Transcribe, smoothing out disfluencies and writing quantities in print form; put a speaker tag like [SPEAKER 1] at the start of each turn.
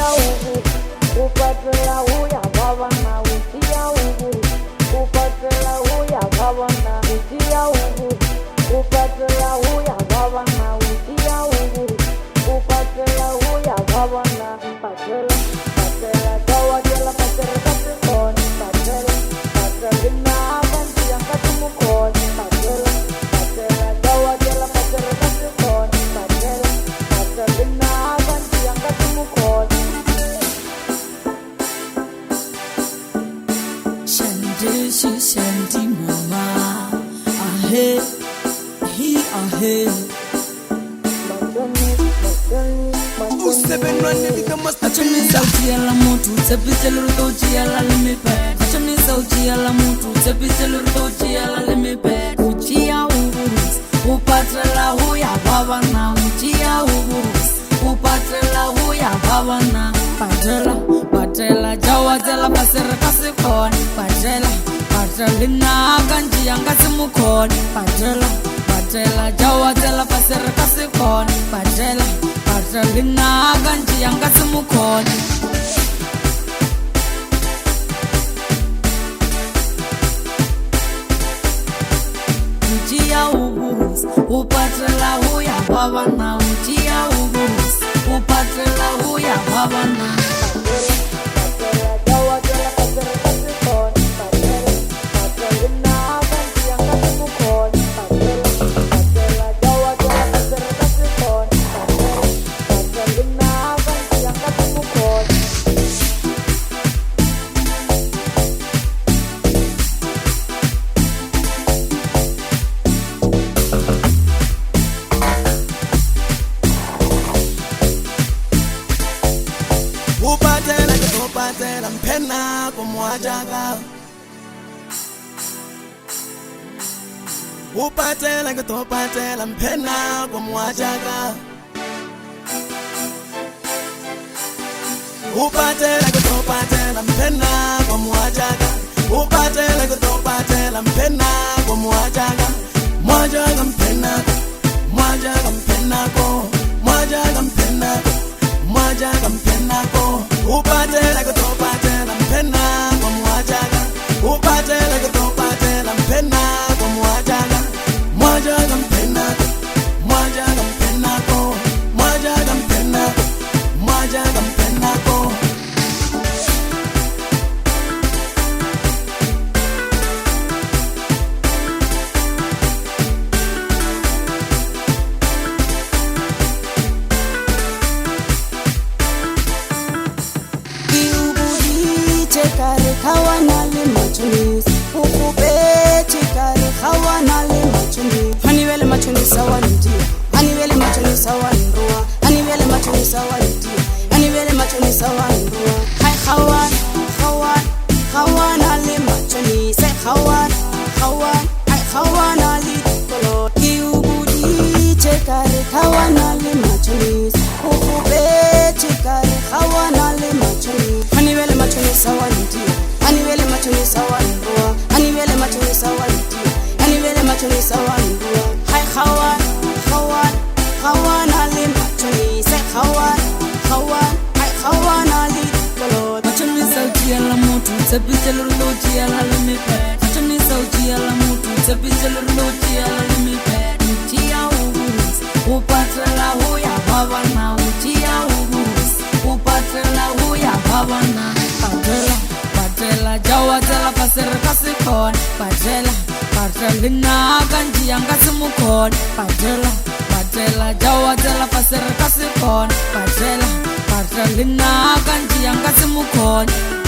[SPEAKER 1] utia ubu upatela uya bavana utia ubu upatela uya bavana utia ubu upatela uya bavana utia ubu upatela uya bavana patela patela dawa jela patela katikon patela patela na banti yang katumukon patela patela dawa jela patela katikon patela patela na banti yang katumukon
[SPEAKER 2] She shanty mama ahe he ahe Achoniza utia la mutu tepite luruto utia la limipe Achoniza utia la mutu tepite luruto utia la limipe Utia urus upatela huya bavana Utia urus upatela huya bavana Patela patela jawazela pasere kasikon Patela patela na ganji yangasi mukon Patela patela jawazela pasere kasikon Patela patela na ganji yangasi mukon Utia urus upatela huya bavana Utia urus upatela huya bavana
[SPEAKER 3] Upatela mpena kumwajaga Upatela kutopatela mpena kumwajaga Upatela kutopatela mpena kumwajaga Upatela kutopatela mpena kumwajaga Mwajaga mpena Mwajaga mpena ko Mwajaga mpena Mwajaga mpena ko Upatela kutopatela mpena kwa mwajaga Upatela kutopatela mpena kwa mwajaga Mwajaga mpena Mwajaga mpena ko Mwajaga mpena Mwajaga mpena ko
[SPEAKER 2] Kare kawana le machunis ukube chikare kawana le machunis hani vele machunis sawanti hani vele machunis sawanrua hani vele machunis sawanti hani vele machunis sawanrua hai kawana le machunis sai kawan hai kawana le kolo kiubudi chikare kawana le machunis ukube chikare kawana le machunis hani vele machunis sawanti Anivele machoni sawanrua Anivele machoni sawanti Anivele machoni sawanrua Hai Khawan ali machoni Say Khawan Hai Khawan ali kolot Machoni sauti ya la mutu Tepite luluti ya la limipe Machoni sauti ya la mutu Tepite luluti ya la limipe Utia urus Upatela huya bavana Utia urus Upatela huya bavana Patela Patela jawazela pasere kasikon Patela patela na ganji yangasi mukon Patela patela jawazela pasere kasikon Patela patela na ganji yangasi mukon